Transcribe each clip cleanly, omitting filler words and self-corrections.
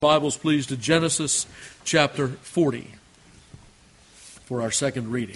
Bibles, please, to Genesis chapter 40 for our second reading.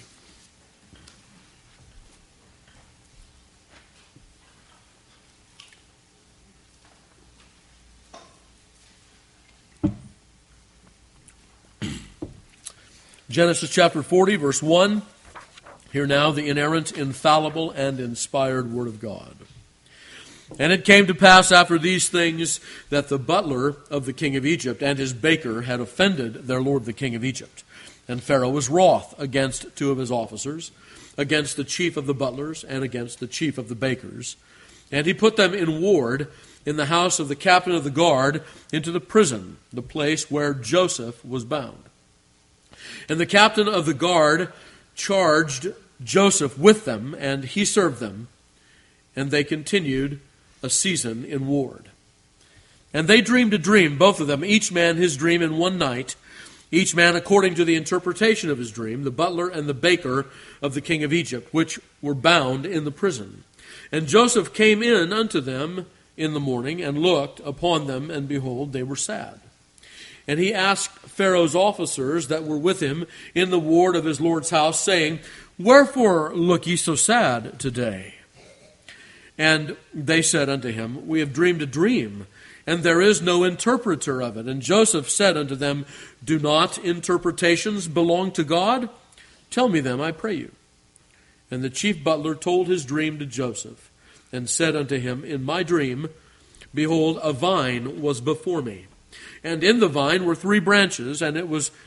Genesis chapter 40, verse 1. Hear now the inerrant, infallible, and inspired Word of God. And it came to pass after these things that the butler of the king of Egypt and his baker had offended their lord the king of Egypt. And Pharaoh was wroth against two of his officers, against the chief of the butlers, and against the chief of the bakers. And he put them in ward in the house of the captain of the guard into the prison, the place where Joseph was bound. And the captain of the guard charged Joseph with them, and he served them. And they continued a season in ward. And they dreamed a dream, both of them, each man his dream in one night, each man according to the interpretation of his dream, the butler and the baker of the king of Egypt, which were bound in the prison. And Joseph came in unto them in the morning, and looked upon them, and behold, they were sad. And he asked Pharaoh's officers that were with him in the ward of his lord's house, saying, Wherefore look ye so sad today? And they said unto him, We have dreamed a dream, and there is no interpreter of it. And Joseph said unto them, Do not interpretations belong to God? Tell me them, I pray you. And the chief butler told his dream to Joseph, and said unto him, In my dream, behold, a vine was before me. And in the vine were 3 branches, and it was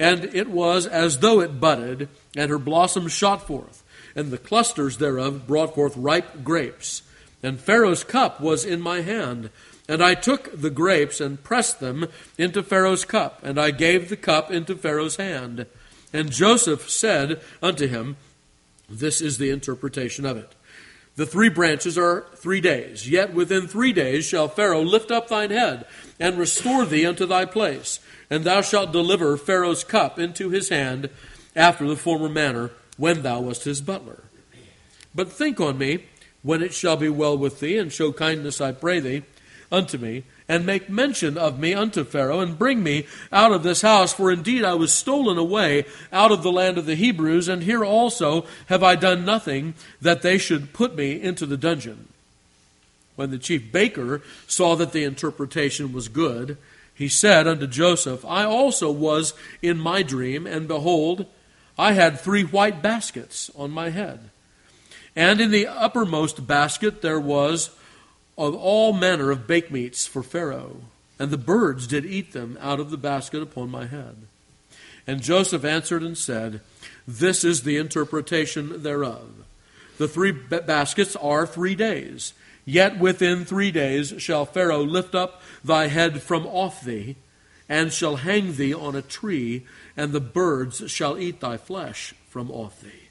as though it budded, and her blossoms shot forth. And the clusters thereof brought forth ripe grapes. And Pharaoh's cup was in my hand. And I took the grapes and pressed them into Pharaoh's cup. And I gave the cup into Pharaoh's hand. And Joseph said unto him, This is the interpretation of it. The 3 branches are 3 days. Yet within 3 days shall Pharaoh lift up thine head, and restore thee unto thy place. And thou shalt deliver Pharaoh's cup into his hand after the former manner, when thou wast his butler. But think on me, when it shall be well with thee, and show kindness, I pray thee, unto me, and make mention of me unto Pharaoh, and bring me out of this house, for indeed I was stolen away out of the land of the Hebrews, and here also have I done nothing that they should put me into the dungeon. When the chief baker saw that the interpretation was good, he said unto Joseph, I also was in my dream, and behold, I had 3 white baskets on my head. And in the uppermost basket there was of all manner of bakemeats for Pharaoh, and the birds did eat them out of the basket upon my head. And Joseph answered and said, This is the interpretation thereof. The 3 baskets are 3 days. Yet within 3 days shall Pharaoh lift up thy head from off thee, and shall hang thee on a tree, and the birds shall eat thy flesh from off thee.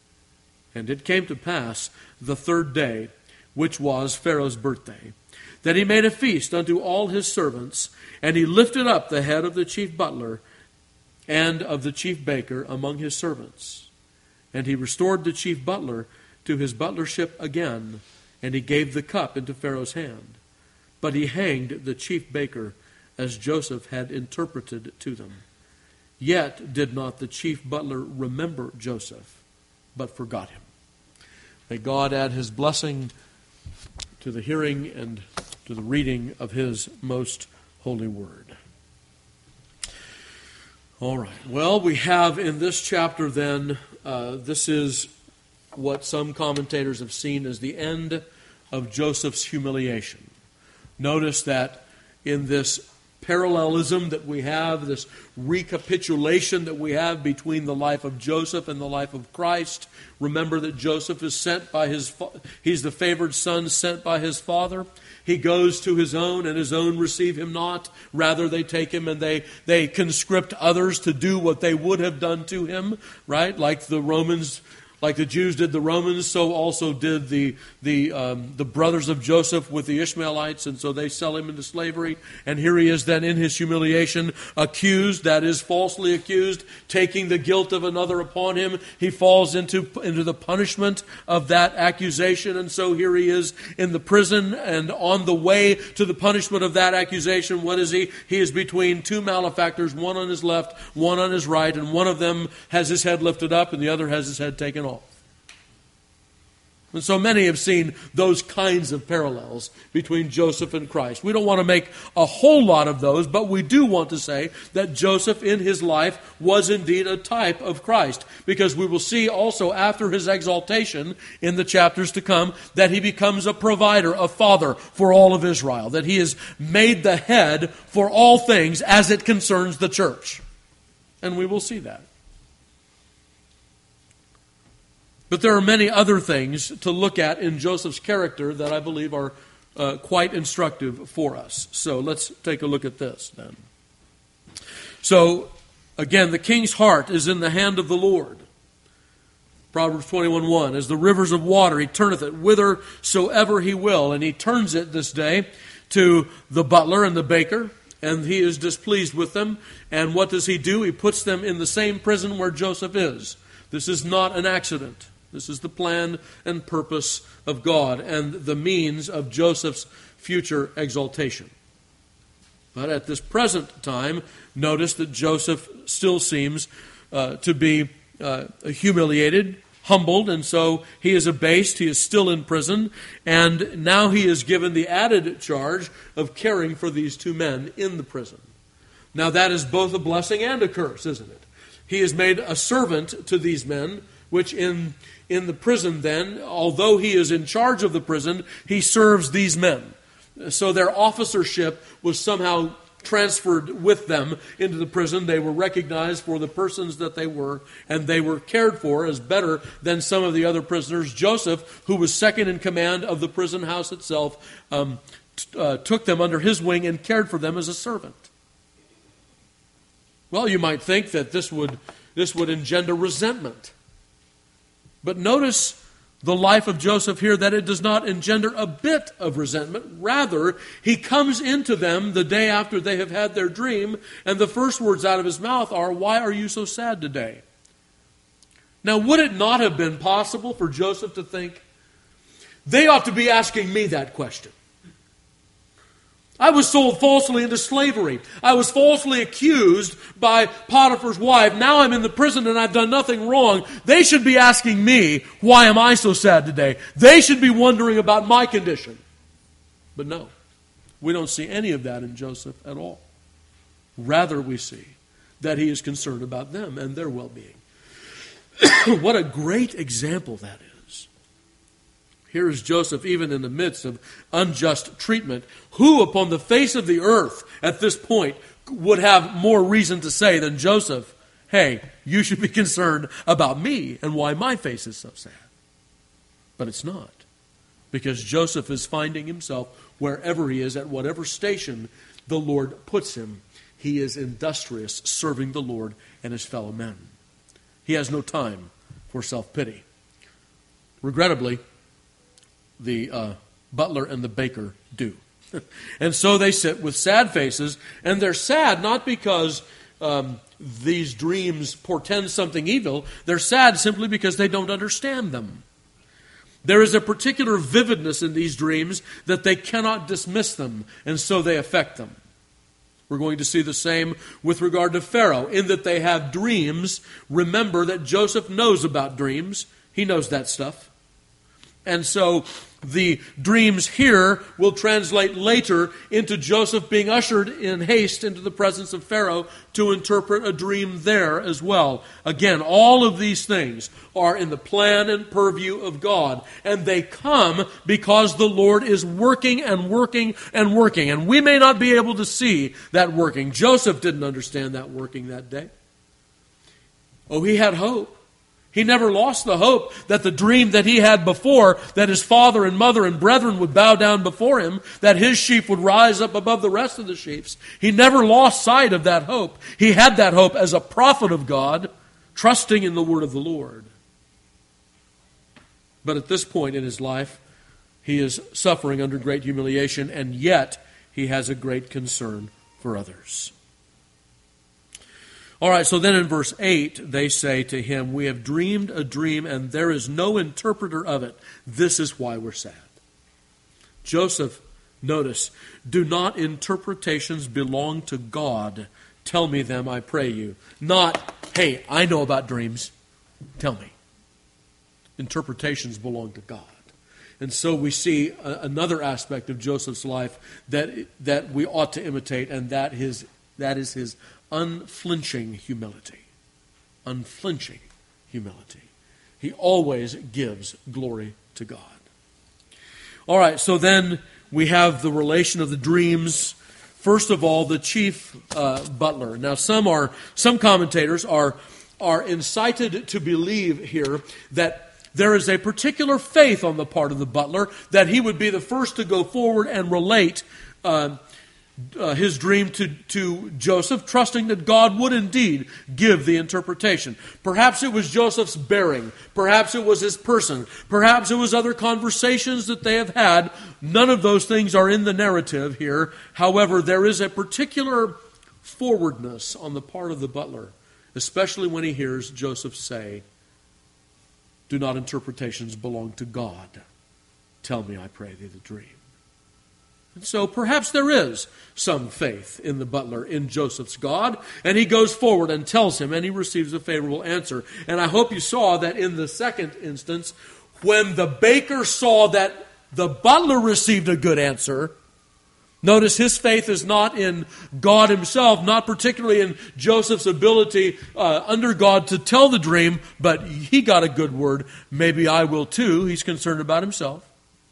And it came to pass the 3rd day, which was Pharaoh's birthday, that he made a feast unto all his servants, and he lifted up the head of the chief butler and of the chief baker among his servants. And he restored the chief butler to his butlership again, and he gave the cup into Pharaoh's hand. But he hanged the chief baker, as Joseph had interpreted to them. Yet did not the chief butler remember Joseph, but forgot him. May God add his blessing to the hearing and to the reading of his most holy word. All right. Well, we have in this chapter then, this is what some commentators have seen as the end of Joseph's humiliation. Notice that in this parallelism that we have, this recapitulation that we have between the life of Joseph and the life of Christ. Remember that Joseph is sent by he's the favored son sent by his father. He goes to his own, and his own receive him not. Rather, they take him and they conscript others to do what they would have done to him, right? Like the Romans Like the Jews did the Romans, so also did the brothers of Joseph with the Ishmaelites, and so they sell him into slavery. And here he is then in his humiliation, accused, that is, falsely accused, taking the guilt of another upon him. He falls into the punishment of that accusation, and so here he is in the prison, and on the way to the punishment of that accusation, what is he? He is between two malefactors, one on his left, one on his right, and one of them has his head lifted up, and the other has his head taken off. And so many have seen those kinds of parallels between Joseph and Christ. We don't want to make a whole lot of those, but we do want to say that Joseph in his life was indeed a type of Christ, because we will see also after his exaltation in the chapters to come that he becomes a provider, a father for all of Israel, that he is made the head for all things as it concerns the church. And we will see that. But there are many other things to look at in Joseph's character that I believe are quite instructive for us. So let's take a look at this then. So, again, the king's heart is in the hand of the Lord. Proverbs 21:1, as the rivers of water, he turneth it whithersoever he will. And he turns it this day to the butler and the baker, and he is displeased with them. And what does he do? He puts them in the same prison where Joseph is. This is not an accident. This is the plan and purpose of God and the means of Joseph's future exaltation. But at this present time, notice that Joseph still seems to be humiliated, humbled, and so he is abased. He is still in prison, and now he is given the added charge of caring for these two men in the prison. Now that is both a blessing and a curse, isn't it? He is made a servant to these men, which in the prison then, although he is in charge of the prison, he serves these men. So their officership was somehow transferred with them into the prison. They were recognized for the persons that they were, and they were cared for as better than some of the other prisoners. Joseph, who was second in command of the prison house itself, took them under his wing and cared for them as a servant. Well, you might think that this would engender resentment. But notice the life of Joseph here, that it does not engender a bit of resentment. Rather, he comes into them the day after they have had their dream, and the first words out of his mouth are, "Why are you so sad today?" Now, would it not have been possible for Joseph to think, they ought to be asking me that question? I was sold falsely into slavery. I was falsely accused by Potiphar's wife. Now I'm in the prison and I've done nothing wrong. They should be asking me, why am I so sad today? They should be wondering about my condition. But no, we don't see any of that in Joseph at all. Rather, we see that he is concerned about them and their well-being. What a great example that is. Here is Joseph, even in the midst of unjust treatment, who upon the face of the earth at this point would have more reason to say than Joseph, hey, you should be concerned about me and why my face is so sad. But it's not, because Joseph is finding himself wherever he is, at whatever station the Lord puts him. He is industrious, serving the Lord and his fellow men. He has no time for self-pity. Regrettably, the butler and the baker do. And so they sit with sad faces, and they're sad not because these dreams portend something evil. They're sad simply because they don't understand them. There is a particular vividness in these dreams that they cannot dismiss them, and so they affect them. We're going to see the same with regard to Pharaoh, in that they have dreams. Remember that Joseph knows about dreams. He knows that stuff. And so the dreams here will translate later into Joseph being ushered in haste into the presence of Pharaoh to interpret a dream there as well. Again, all of these things are in the plan and purview of God, and they come because the Lord is working and working and working. And we may not be able to see that working. Joseph didn't understand that working that day. Oh, he had hope. He never lost the hope that the dream that he had before, that his father and mother and brethren would bow down before him, that his sheep would rise up above the rest of the sheep. He never lost sight of that hope. He had that hope as a prophet of God, trusting in the word of the Lord. But at this point in his life, he is suffering under great humiliation, and yet he has a great concern for others. All right, so then in verse 8, they say to him, "We have dreamed a dream, and there is no interpreter of it. This is why we're sad." Joseph, notice, "Do not interpretations belong to God? Tell me them, I pray you." Not, "Hey, I know about dreams. Tell me." Interpretations belong to God. And so we see another aspect of Joseph's life that we ought to imitate, and that is his unflinching humility. Unflinching humility. He always gives glory to God. All right, so then we have the relation of the dreams. First of all, the chief butler. Now, some commentators are incited to believe here that there is a particular faith on the part of the butler that he would be the first to go forward and relate his dream to Joseph, trusting that God would indeed give the interpretation. Perhaps it was Joseph's bearing. Perhaps it was his person. Perhaps it was other conversations that they have had. None of those things are in the narrative here. However, there is a particular forwardness on the part of the butler, especially when he hears Joseph say, "Do not interpretations belong to God? Tell me, I pray thee, the dream." And so perhaps there is some faith in the butler, in Joseph's God, and he goes forward and tells him, and he receives a favorable answer. And I hope you saw that in the second instance, when the baker saw that the butler received a good answer, notice his faith is not in God himself, not particularly in Joseph's ability under God to tell the dream, but he got a good word. Maybe I will too. He's concerned about himself.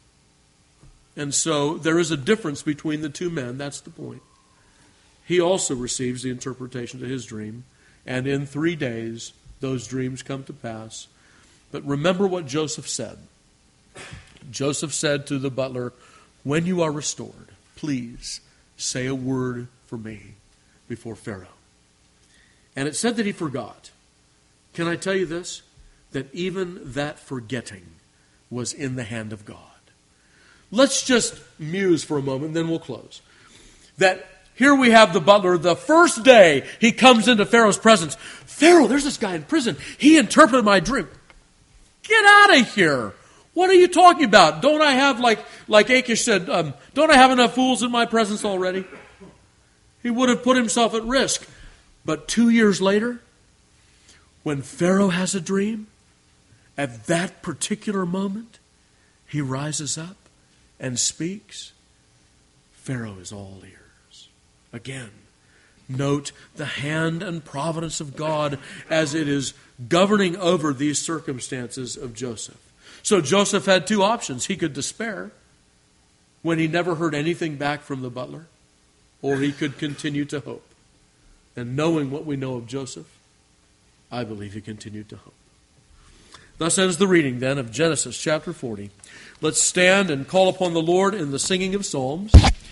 And so there is a difference between the two men. That's the point. He also receives the interpretation to his dream, and in 3 days those dreams come to pass. But remember what Joseph said. Joseph said to the butler, "When you are restored, please say a word for me before Pharaoh." And it said that he forgot. Can I tell you this? That even that forgetting was in the hand of God. Let's just muse for a moment, then we'll close. That here we have the butler, the first day he comes into Pharaoh's presence. "Pharaoh, there's this guy in prison. He interpreted my dream." Get out of here. What are you talking about? Don't I have, like Achish said, don't I have enough fools in my presence already? He would have put himself at risk. But 2 years later, when Pharaoh has a dream, at that particular moment, he rises up and speaks. Pharaoh is all ears. Again, note the hand and providence of God as it is governing over these circumstances of Joseph. So Joseph had two options. He could despair when he never heard anything back from the butler, or he could continue to hope. And knowing what we know of Joseph, I believe he continued to hope. Thus ends the reading then of Genesis chapter 40. Let's stand and call upon the Lord in the singing of psalms.